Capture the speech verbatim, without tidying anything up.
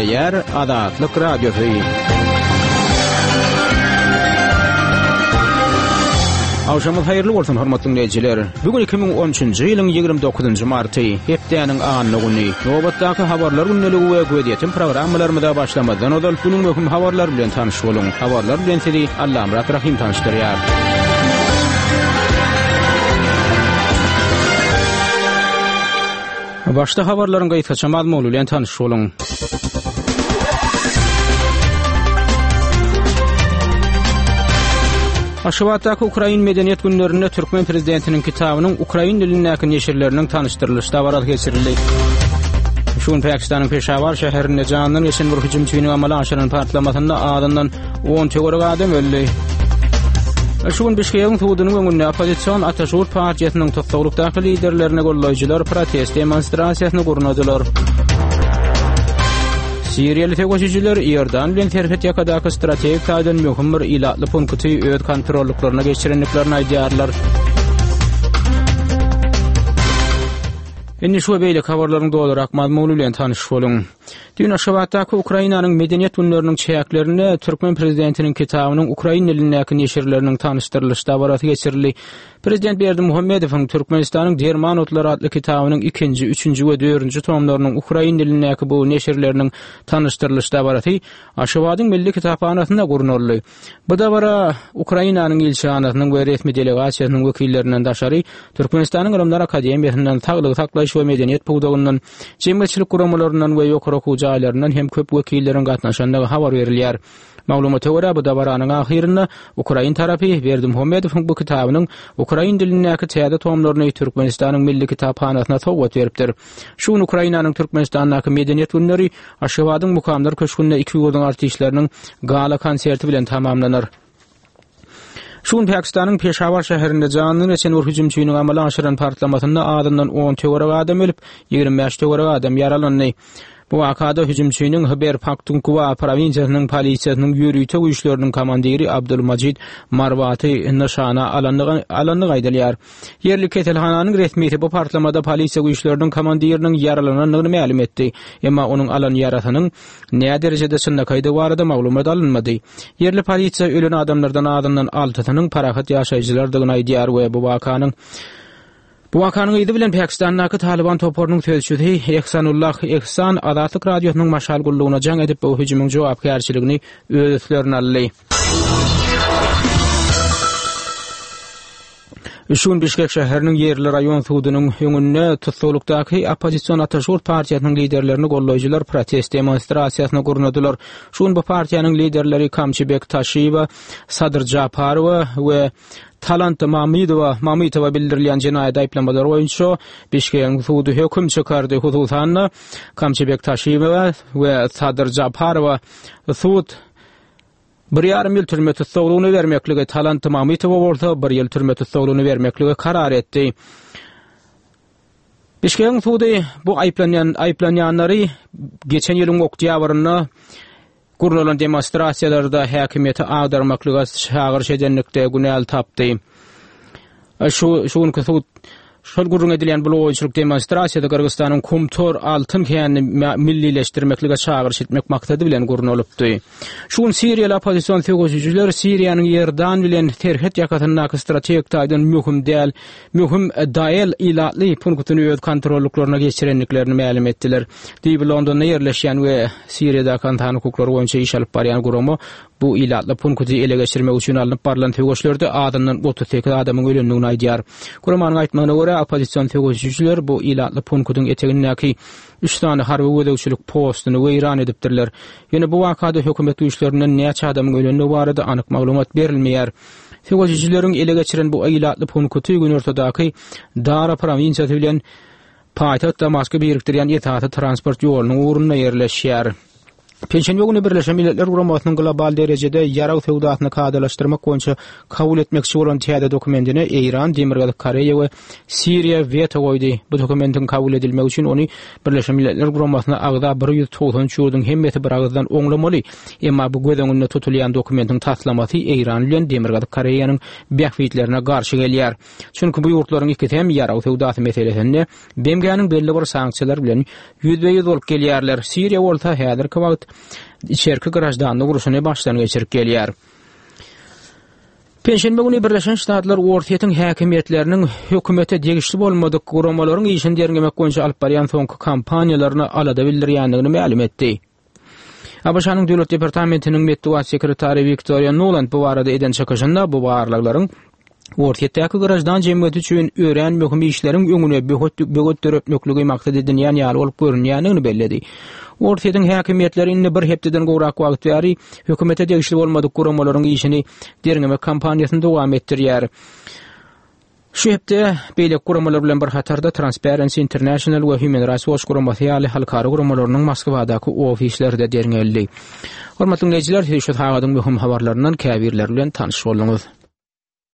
dinleýär Azatlyk Radiosu. Awşamyz haýyrly bolsun hormatly dinleýijiler. Bugün iki bin on üçinji ýylyň ýygrimi dokuzynjy marty, hepdeniň anyny güni. Nobatdaky habarlar günneligi we gödýetim programmalarymyza başlamadan öňe günüň möhüm habarlar bilen tanyş boluň. Habarlar bilen sizi Allamrat Rahim tanışdyrýar. Başda habarlaryň gaýtgaça mazmuny bilen tanyş boluň. Aşgabatdaky Ukrain medeniýet günlerinde Türkmen prezidentiniň kitabynyň Ukrain dilindäki neşirleriniň tanışdyrylyşy dawarat geçirildi. Şuň Pakistanyň Peshawar şäherinde janyň geçen bir hüjümçiňiň amala aşyran partlamasynda adamdan on töwerek adam öldü. Şuň Bişkeýiň tudunyň öňünde opozisiýon Ataşurt partiýasynyň topdaglypdaky liderlerine gollayjylar protest demonstrasiýasyny gurnadylar. Siriýaly tegoşyjylar Ýerdan bilen terhet ýakadaky strategik taýdan möhüm bir ilatly punkty öz kontrollyklaryna geçirenliklerini aýdýarlar. Indi şu beýle habarlaryň dolarak mazmuny bilen tanyş boluň. Dün Aşgabatdaky Ukrainanyň medeniýet günleriniň çäklerini Türkmen prezidentiniň kitabynyň Ukrain dilindäki neşirleriniň tanışdyrylyşy dawaraty geçirildi. Prezident Berdimuhammedowyň Türkmenistanyň Derman otlary adly kitabynyň ikinji, üçünji we dördünji tomlarynyň Ukrain dilindäki bu neşirleriniň tanışdyrylyşy dawaraty Aşgabatyň milli kitapxanasyna gurnuldy. Bu dawara Ukrainanyň ilçanasynyň we resmi delegasiýasynyň wekillerinden daşary Türkmenistanyň Ilimler Akademiýasynyň taglyk saklaýyş we medeniýet pugdagyndan, jemgyýetçilik guramalaryndan we ýokary okuw jaýlaryndan hem köp wekilleriň gatnaşandygy habar berilýär. Maglumata görä bu dawaranyň ahyrynda Ukrain tarapy Berdimuhammedowyň bu kitabynyň Ukrain dilindäki täze tomlaryny Türkmenistanyň milli kitapxanasyna sowgat beripdir. Şuň Ukrainanyň Türkmenistandaky medeniýet günleri Aşgabatyň mukamlar köşkünde iki ýylyň artistleriniň gala konserti bilen tamamlanar. Şuň Pakistanyň Peshawar şäherinde janyň geçen bir hüjümçiňiň amala aşyran partlamasynda adamdan on töwerek adam ölüp, ýigirmi beş töwerek adam ýaralandy. Bu wakada hüjümçiňiň Haber Pakhtunkhwa provinsiýasynyň polisiýasynyň ýürüýte güýçleriniň komandiri Abdulmajid Marwaty nişana alanlygy alanlygy aýdylýar. Yerli ketelhananyň resmiýeti bu partlamada polisiýa güýçleriniň komandiriniň ýaralanyny ma'lum etdi. Emma onuň alan ýarasynyň näme derejede syndakydy barada maglumat alınmady. Yerli polisiýa ölen adamlardan adamdan altynyň parahat ýaşaýjylardygyny aýdýar we bu wakanyň Bu wakanyň ýydy bilen Pakistandaky Taliban toparynyň sözçüsi Ehsanullah Ehsan Azatlyk Radiosynyň maşal gullugyna jaň edip bu hüjümüň jogapkärçiligini öz üstlerine aldy. Şuň Bişkek şäheriniň ýerli raýon sudunyň öňünde tutulukdaky opozisiýon Ataşurt partiýasynyň liderlerini gollayjylar protest demonstrasiýasyna gurnadylar. Şuň bu partiýanyň liderleri Kamçybek Taşiýew, Sadyr Japarow we Talant Mamydowa Mamytowa bildirilýän jenaýat aýplamalary boýunça Bişkeýiň sudy höküm çykardy. Hususan Kamçybek Taşiýew we Sadyr Japarow sud bir ýarym ýyl türme tutsagyny bermekligi, Talant Mamytowa bolsa bir ýyl türme tutsagyny bermekligi karar etdi. Bişkeýiň sudy bu aýplanýan aýplanýanlary geçen ýylyň oktýabryna gurnulan demonstrasiýalarda häkimiýeti agdarmaklyga çagyryş edenlikde günäl tapdy. Şu şuňky sud şol gurrun edilen bu oýçylyk demonstrasiýada Kyrgyzstanyň Kumtor altyn känini millileşdirmeklige çagyryş etmek maksady bilen gurnulypdy. Şuň Siriýaly opozisiýon tegoşyjylar Siriýanyň Ýerdan bilen terhet ýakatyndaky strategik taýdan möhüm däl, möhüm daýal ilatly punktyny öz kontrollyklaryna geçirenliklerini ma'lum etdiler. Diýip Londonda ýerleşýän we Siriýada kantan hukuklary boýunça iş alyp barýan guramy bu ilatly punkty ele geçirmek üçin alınıp barlan tegoşlerde adamdan otuz sekiz adamyň ölendigini aýdýar. Guramanyň aýtmagyna görä opozisiýon tegoşyjylar bu ilatly punktyň etegindäki üç tane harby ödegçilik postuny weýran edipdirler. Ýöne bu wakada hökümet güýçlerinden näçe adamyň ölenligi barada anyk maglumat berilmeýär. Tegoşyjylaryň ele geçiren bu ilatly punkty gün ortadaky Dara provinsiýasy bilen paýtaht Damaska birikdirýän ýetaty transport ýolunyň ugrunda ýerleşýär. Pensiya güni Birleşen Milletler Guramatynyň global derejede ýaraw tewdatyny kadalaşdyrmak boýunça kabul etmekçi bolan täze dokumentine Iran, Demirgazyk Koreýa we Siriýa veto goýdy. Bu dokumentin kabul edilmegi üçin ony Birleşen Milletler Guramatyna agda bir ýüz togson üç ýurdun hemmeti bir agzdan oňlamaly. Emma bu gödöňünde tutulýan dokumentin taslamaty Iran bilen Demirgazyk Koreýanyň bähwitlerine garşy gelýär. Çünki bu ýurtlaryň ikisi hem ýaraw tewdaty meselesinde Bemgäniň belli bir sanksiýalar bilen ýüzbe-ýüz bolup gelýärler. Siriýa bolsa häzirki wagt içerki grajdanlyk uruşuny başdan geçirip gelýär. Pensiya güni Birleşen Ştatlar ortaýatyň häkimetleriniň hökümete degişli bolmadyk guramalaryň işini derlemek boýunça alyp barýan soňky kampaniýalaryny alada bildirýändigini ma'lum etdi. A B Ş'nyň Döwlet Departamentiniň medeniýet sekretary Victoria Nuland bu barada eden çykyşynda bu barlaklaryň ortaýatdaky grajdan jemgyýeti üçin öýren möhüm işleriň öňüne böget döretmekligi maksat edilýän ýaly bolup görünýändigini belledi. Ortaýatyň häkimetleri indi bir hepdeden gowrak wagt bäri hökümete degişli bolmadyk guramalaryň işini derlemek kampaniýasyny dowam etdirýär. Şu hepde beýlek guramalar bilen bir hatarda Transparency International we Human Rights Watch guramaty ýaly halkara guramalarynyň Moskwadaky ofislerinde derleýildi. Hormatly dinleýijiler, şu hagadyň möhüm habarlarynyň käbirleri bilen tanyş boldunuz.